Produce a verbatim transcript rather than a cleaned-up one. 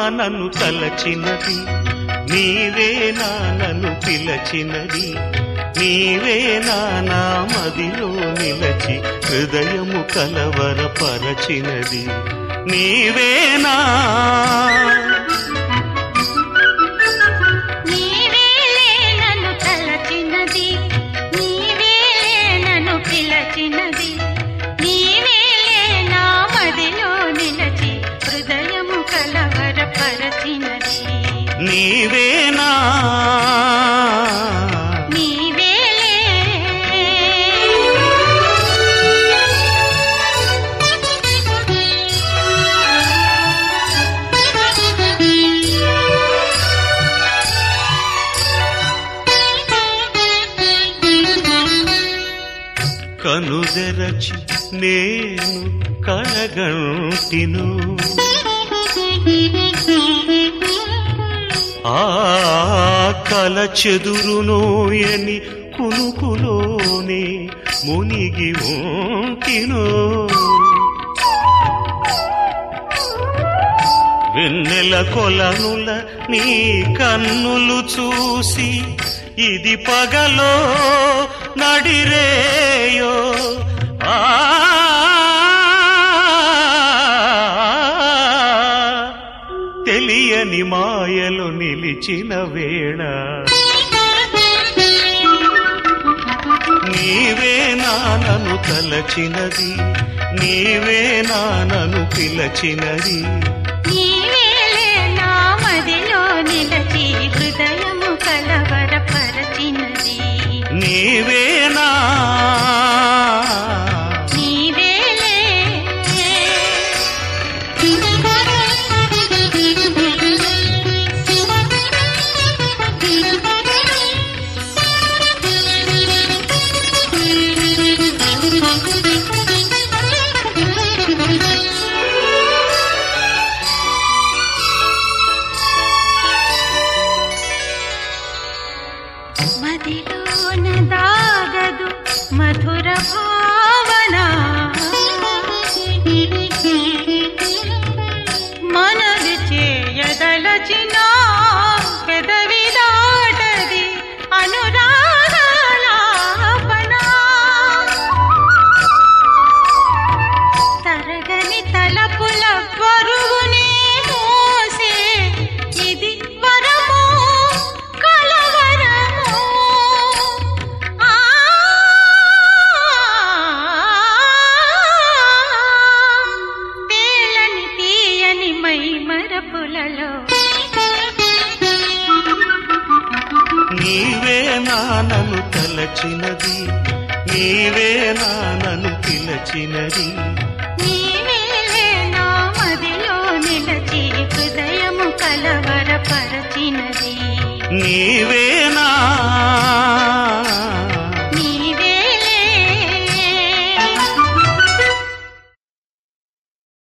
నన్ను తలచినది, నీవేనా నన్ను పిలచినది, నీవేనా నా మదిలో నిలచి హృదయము కలవరపరచినది, నీవేనా నీవేనా కనుదెరచి నేను కలగంటిను, ఆ కల చెదురునోయని కునుకులోనే మునిగి ఉంటిను, వెన్నెల కొలనుల నీ కన్నులు చూసి ఇది పగలో నడిరేయో, ఆ తెలియని మాయలు నిలిచిన వేళ, నీవేనా నన్ను తలచినది, నీవేనా నన్ను పిలచినది, నీవేనా మదిలో నిలచి హృదయము కలవరపరచినది, నీవేనా మదిలోన దాగదు మధుర భావన, మనవి చేయదలచిన పెదవి దాటది అనురాగాలాపన, తరగని తలపుల బరువునే మోసే ఇది వరము కలవరము, తేలని తీయని మై మరపులలో, నీవేనా నన్ను తలచినది, నీవేనా నన్ను పిలచినది, నీవేనా మదిలో నిలచి హృదయము కలవరపరచినది, నీవే